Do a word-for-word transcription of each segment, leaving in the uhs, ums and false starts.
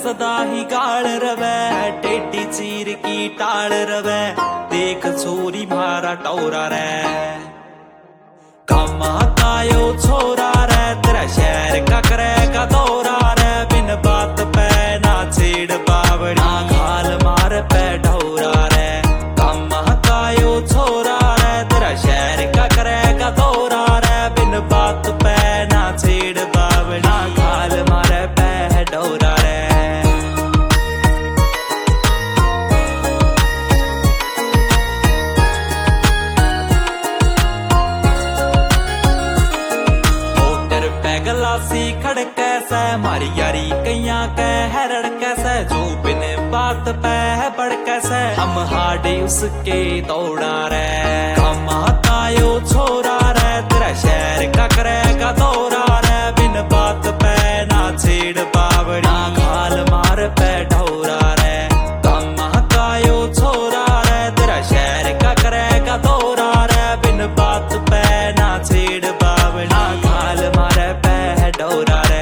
सदा ही गाल रवे, टेढ़ी चीर की टाल रवे, देख छोरी मारा टोरा रे। कामा कायो छोरा रे, तेरा शहर का करेगा दौरा रे, बिन बात पे ना छेड़ बावड़ा, घाल मार पे ढोरा रे। कामा कायो छोरा रे, तेरा शहर का करेगा दौरा रे, बिन बात पे ना छेड़ बावड़ा, घाल मार पे ढोरा रे। गलासी खड़के से मारी यारी कैया के हरड़ कैसे, जो बिन बात पे है बड़के से, हम हाडे उसके दौड़ा रे। कामा कायो छोरा रे, तेरा शहर का करेगा दौरा रे, बिन बात पे ना छेड़ बावड़ा, घाल मार पे ढोरा रे। कामा कायो छोरा रे, तेरा शहर का करेगा दौरा रे, बिन बात पे ना छेड़ बावड़ा, घाल मार पे ढोरा रे।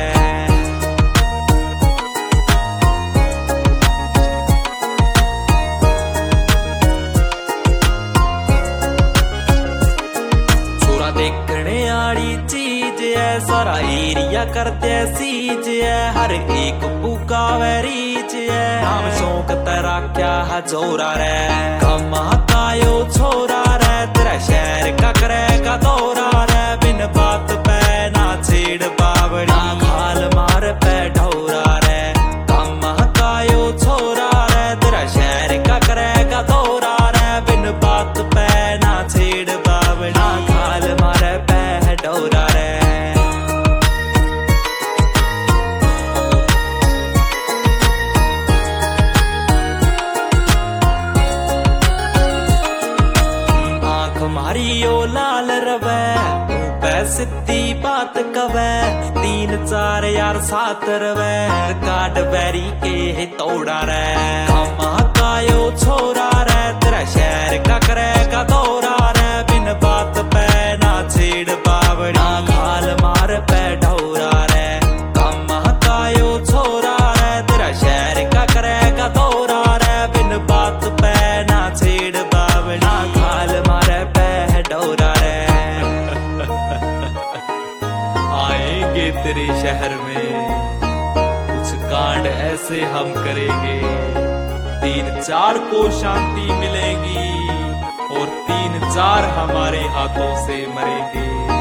छोरा देखने आड़ी चीज है, सारा एरिया करते सीज है, हर एक पुकावे रीच है, नाम शौक तेरा क्या है जोरा रे। कामा कायो छोरा रे, तेरा शहर का करेगा दौरा रे, बिन बात पे ना छेड़ बावड़ा, घाल मार पे ढोरा रे। कामा कायो छोरा रे, तेरा शहर का करेगा दौरा रे, बिन बात पे ना छेड़ बावड़ा, घाल मार पे ढोरा रे। आंख मारी ओ लाल रवे, सिद्धी बात कवे, तीन चार यार सात रवे, काट बैरी के तोड़ा रे। कामा कायो छोरा रे, तेरा शहर का करेगा दौरा रे, बिन बात पे ना छेड़ बावड़ा, घाल मार पे ढोरा रे। कामा कायो छोरा रे, तेरा शहर का करेगा दौरा रे, बिन बात पे ना छेड़ बावड़ा, घाल मार पे ढोरा रे। आएंगे तेरे शहर में कुछ कांड ऐसे हम करेंगे, तीन चार को शांति मिलेगी और तीन चार हमारे हाथों से मरेंगे।